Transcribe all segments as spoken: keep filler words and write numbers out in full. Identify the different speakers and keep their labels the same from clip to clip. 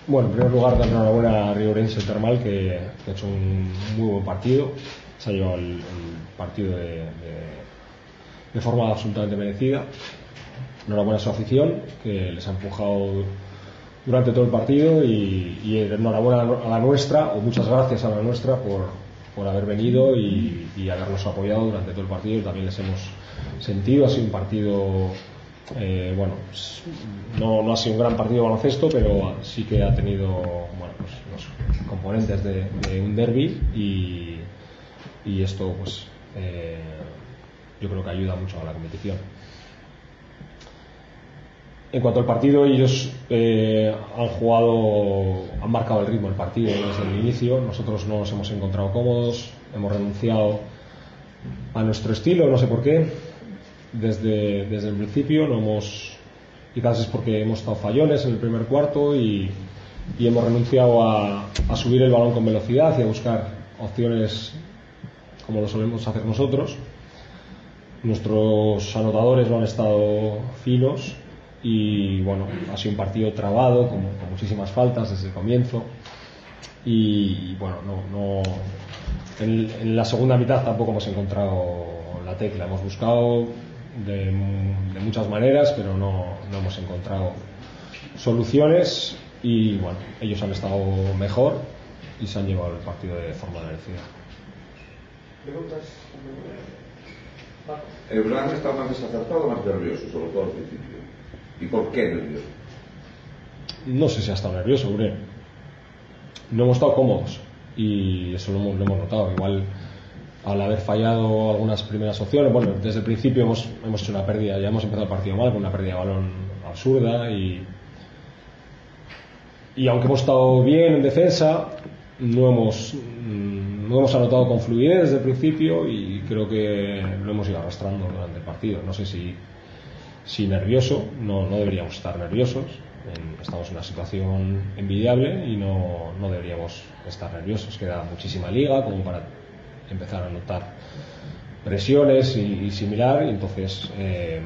Speaker 1: Bueno, en primer lugar, dar enhorabuena a Riourense Termal, que, que ha hecho un muy buen partido. Se ha llevado el, el partido de, de, de forma absolutamente merecida. Enhorabuena a su afición, que les ha empujado durante todo el partido, y, y enhorabuena a la nuestra, o muchas gracias a la nuestra por, por haber venido y, y habernos apoyado durante todo el partido. También les hemos sentido. Ha sido un partido, eh, bueno, no, no ha sido un gran partido de baloncesto, pero sí que ha tenido, bueno, pues, los componentes de, de un derbi, y, y esto, pues, eh, yo creo que ayuda mucho a la competición. En cuanto al partido, ellos eh, han jugado, han marcado el ritmo del partido desde el inicio. Nosotros no nos hemos encontrado cómodos, hemos renunciado a nuestro estilo, no sé por qué, desde, desde el principio. No hemos, quizás es porque hemos estado fallones en el primer cuarto, y, y hemos renunciado a, a subir el balón con velocidad y a buscar opciones como lo solemos hacer nosotros. Nuestros anotadores no han estado finos. Y bueno, ha sido un partido trabado, con, con muchísimas faltas desde el comienzo. Y, y bueno, no, no en, en la segunda mitad tampoco hemos encontrado la tecla. Hemos buscado de, de muchas maneras, pero no, no hemos encontrado soluciones. Y bueno, ellos han estado mejor y se han llevado el partido de forma merecida.
Speaker 2: ¿Preguntas? ¿El Bran está más desacertado o más nervioso, sobre todo al principio? ¿Y por qué nervioso?
Speaker 1: No sé si ha estado nervioso, hombre. No hemos estado cómodos, y eso lo hemos, lo hemos notado. Igual, al haber fallado algunas primeras opciones, bueno, desde el principio hemos, hemos hecho una pérdida, ya hemos empezado el partido mal, con una pérdida de balón absurda, y, y aunque hemos estado bien en defensa, no hemos, no hemos anotado con fluidez desde el principio, y creo que lo hemos ido arrastrando durante el partido. No sé si Si nervioso, no, no deberíamos estar nerviosos. En, estamos en una situación envidiable y no, no deberíamos estar nerviosos. Queda muchísima liga como para empezar a notar presiones y, y similar. Y entonces, eh,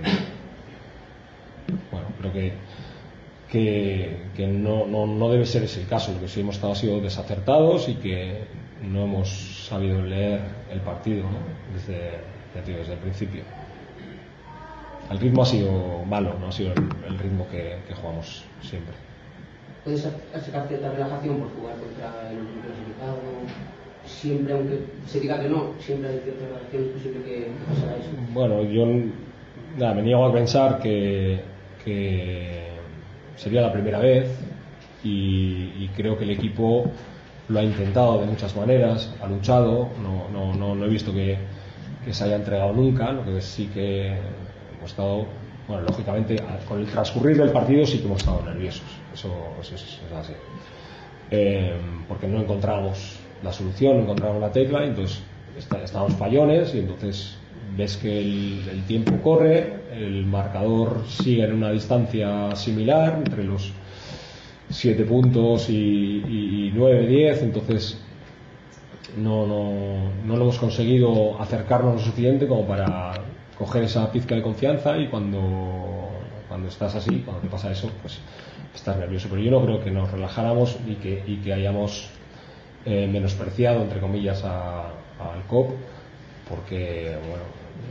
Speaker 1: bueno, creo que, que, que no, no, no debe ser ese el caso. Lo que sí hemos estado ha sido desacertados, y que no hemos sabido leer el partido, ¿no? desde, desde el principio. El ritmo ha sido malo, no ha sido el, el ritmo que, que jugamos siempre.
Speaker 3: ¿Puedes sacar cierta relajación por jugar contra el último clasificado? Siempre, aunque se diga que no, siempre hay cierta relajación. ¿Es posible que pasara eso?
Speaker 1: Bueno, yo nada, me niego a pensar que, que sería la primera vez, y, y creo que el equipo lo ha intentado de muchas maneras, ha luchado. No, no, no, no he visto que, que se haya entregado nunca. Lo que sí que hemos estado, bueno, lógicamente con el transcurrir del partido sí que hemos estado nerviosos, eso, eso es, es así, eh, porque no encontramos la solución, no encontramos la tecla, y entonces está, estábamos fallones, y entonces ves que el, el tiempo corre, el marcador sigue en una distancia similar entre los siete puntos y, y, y nueve, diez, entonces no, no, no lo hemos conseguido acercarnos lo suficiente como para coger esa pizca de confianza, y cuando, cuando estás así, cuando te pasa eso, pues estás nervioso. Pero yo no creo que nos relajáramos y que, y que hayamos eh, menospreciado, entre comillas, al C O P, porque, bueno,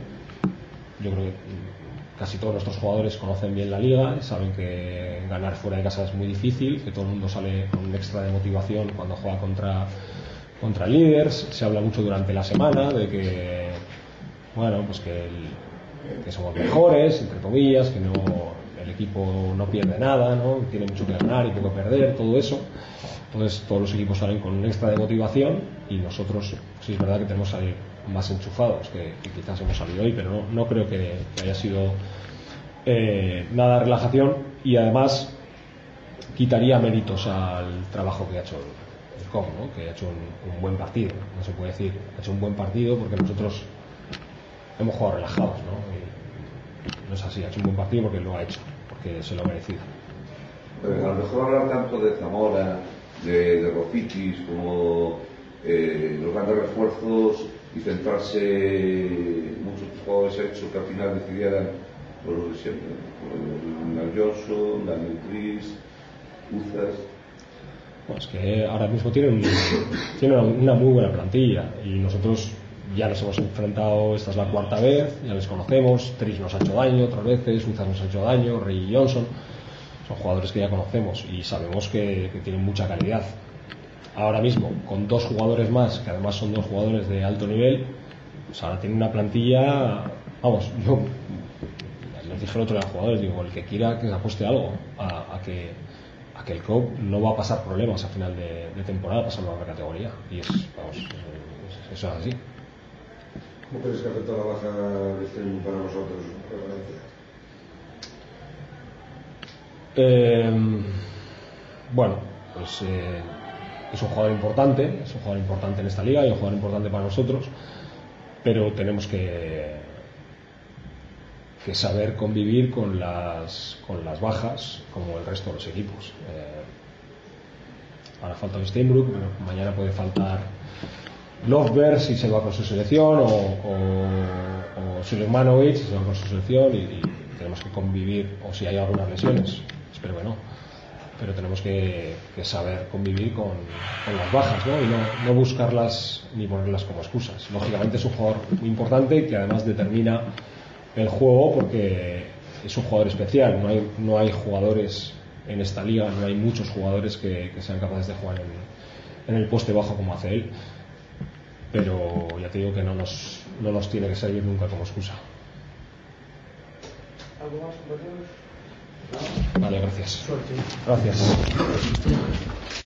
Speaker 1: yo creo que casi todos nuestros jugadores conocen bien la liga y saben que ganar fuera de casa es muy difícil, que todo el mundo sale con un extra de motivación cuando juega contra, contra líderes. Se habla mucho durante la semana de que, bueno, pues que, el, que somos mejores, entre comillas, que no, el equipo no pierde nada, ¿no? Tiene mucho que ganar y poco perder, todo eso. Entonces todos los equipos salen con un extra de motivación, y nosotros sí es verdad que tenemos que salir más enchufados que, que quizás hemos salido hoy, pero no, no creo que, que haya sido eh, nada de relajación, y además quitaría méritos al trabajo que ha hecho el, el C O M, ¿no? Que ha hecho un, un buen partido. No se puede decir ha hecho un buen partido porque nosotros hemos jugado relajados, ¿no? Y no es así, ha hecho un buen partido porque lo ha hecho, porque se lo ha merecido.
Speaker 2: Pero a lo mejor hablar tanto de Zamora, de, de Rofitis, como eh, los grandes refuerzos, y centrarse muchos jugadores hechos que al final decidieran por los de siempre, Daniel Johnson, Daniel Tris, Uzas.
Speaker 1: Pues que ahora mismo tienen, tienen una muy buena plantilla y nosotros ya nos hemos enfrentado, esta es la cuarta vez, ya les conocemos. Tris nos ha hecho daño otras veces, Uzas nos ha hecho daño, Rey y Johnson son jugadores que ya conocemos y sabemos que, que tienen mucha calidad. Ahora mismo, con dos jugadores más, que además son dos jugadores de alto nivel, pues ahora tienen una plantilla, vamos, yo les dije el otro día a los jugadores, digo, el que quiera que se apueste algo a, a que a que el club no va a pasar problemas a final de, de temporada pasando a la categoría, y es, vamos, es, eso es así.
Speaker 4: ¿Cómo crees que afecta la baja de streaming para nosotros?
Speaker 1: Eh, bueno, pues eh, es un jugador importante, es un jugador importante en esta liga y un jugador importante para nosotros, pero tenemos que, que saber convivir con las, con las bajas como el resto de los equipos. Eh, ahora falta Steinbrück, pero mañana puede faltar Lovberg si se va con su selección, o, o, o Sulemanovic si se va con su selección, y, y tenemos que convivir, o si hay algunas lesiones, espero que no, pero tenemos que, que saber convivir con, con las bajas, ¿no? Y no, no buscarlas ni ponerlas como excusas. Lógicamente es un jugador muy importante y que además determina el juego porque es un jugador especial. No hay, no hay jugadores en esta liga, no hay muchos jugadores que, que sean capaces de jugar en, en el poste bajo como hace él, pero ya te digo que no nos, no nos tiene que servir nunca como excusa.
Speaker 5: ¿Algo más, compañeros?
Speaker 1: Vale, gracias. Gracias.